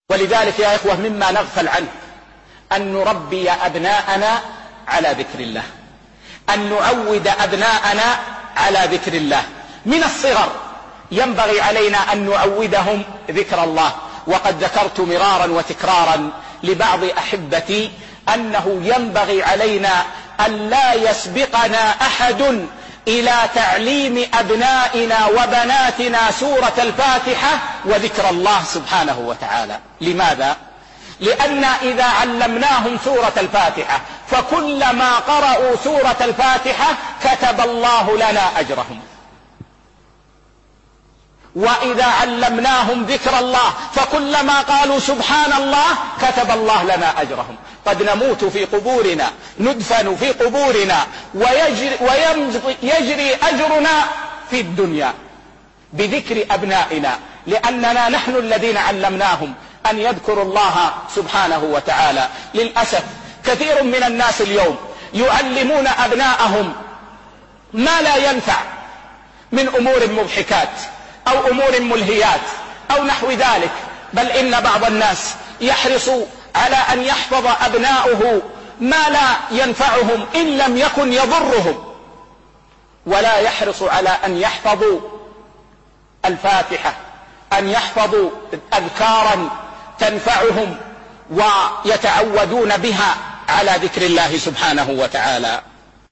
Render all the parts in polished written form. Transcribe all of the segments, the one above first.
ولذلك يا إخوة مما نغفل عنه أن نربي أبناءنا على ذكر الله، أن نعود أبناءنا على ذكر الله من الصغر. ينبغي علينا أن نعودهم ذكر الله. وقد ذكرت مرارا وتكرارا لبعض أحبتي أنه ينبغي علينا أن لا يسبقنا أحد إلى تعليم أبنائنا وبناتنا سورة الفاتحة وذكر الله سبحانه وتعالى. لماذا؟ لأن إذا علمناهم سورة الفاتحة فكلما قرأوا سورة الفاتحة كتب الله لنا أجرهم، وإذا علمناهم ذكر الله فكلما قالوا سبحان الله كتب الله لنا أجرهم. قد نموت في قبورنا، ندفن في قبورنا، ويجري أجرنا في الدنيا بذكر أبنائنا، لأننا نحن الذين علمناهم أن يذكروا الله سبحانه وتعالى. للأسف كثير من الناس اليوم يعلمون أبناءهم ما لا ينفع من أمور مضحكات أو أمور ملهيات أو نحو ذلك، بل إن بعض الناس يحرص على أن يحفظ أبناؤه ما لا ينفعهم إن لم يكن يضرهم، ولا يحرص على أن يحفظوا الفاتحة، أن يحفظوا أذكارا تنفعهم ويتعودون بها على ذكر الله سبحانه وتعالى.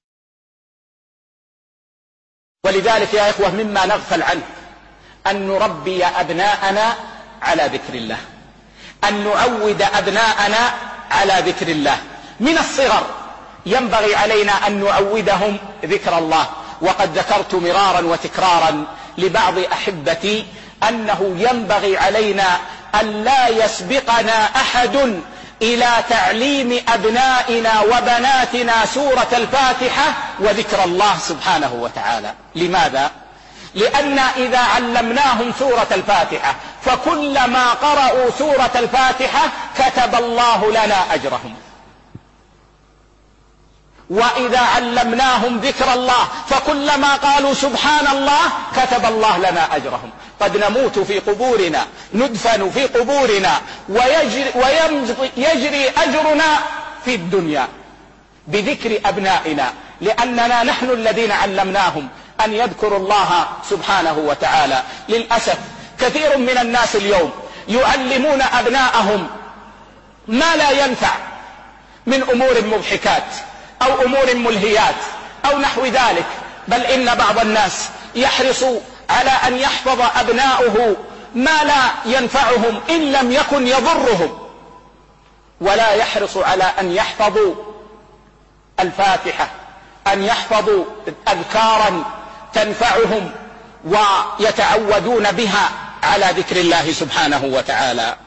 ولذلك يا إخوة مما نغفل عنه أن نربي أبناءنا على ذكر الله، أن نعود أبناءنا على ذكر الله من الصغر. ينبغي علينا أن نعودهم ذكر الله. وقد ذكرت مرارا وتكرارا لبعض أحبتي أنه ينبغي علينا أن لا يسبقنا أحد إلى تعليم أبنائنا وبناتنا سورة الفاتحة وذكر الله سبحانه وتعالى. لماذا؟ لأن إذا علمناهم سورة الفاتحة فكلما قرأوا سورة الفاتحة كتب الله لنا أجرهم، وإذا علمناهم ذكر الله فكلما قالوا سبحان الله كتب الله لنا أجرهم. قد نموت في قبورنا، ندفن في قبورنا، ويجري أجرنا في الدنيا بذكر أبنائنا، لأننا نحن الذين علمناهم أن يذكروا الله سبحانه وتعالى. للأسف كثير من الناس اليوم يعلمون أبناءهم ما لا ينفع من أمور مضحكات أو أمور ملهيات أو نحو ذلك، بل إن بعض الناس يحرص على أن يحفظ أبناؤه ما لا ينفعهم إن لم يكن يضرهم، ولا يحرص على أن يحفظوا الفاتحة، أن يحفظوا أذكارا تنفعهم ويتعودون بها على ذكر الله سبحانه وتعالى.